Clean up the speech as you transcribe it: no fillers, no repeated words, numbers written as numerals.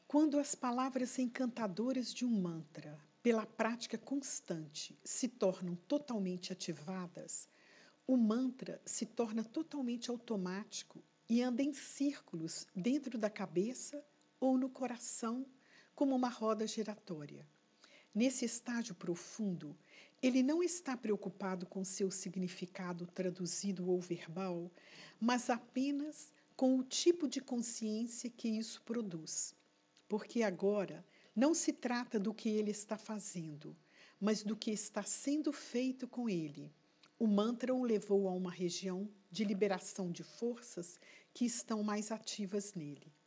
Quando as palavras encantadoras de um mantra, pela prática constante, se tornam totalmente ativadas, o mantra se torna totalmente automático e anda em círculos dentro da cabeça ou no coração, como uma roda giratória. Nesse estágio profundo, ele não está preocupado com seu significado traduzido ou verbal, mas apenas com o tipo de consciência que isso produz. Porque agora não se trata do que ele está fazendo, mas do que está sendo feito com ele. O mantra o levou a uma região de liberação de forças que estão mais ativas nele.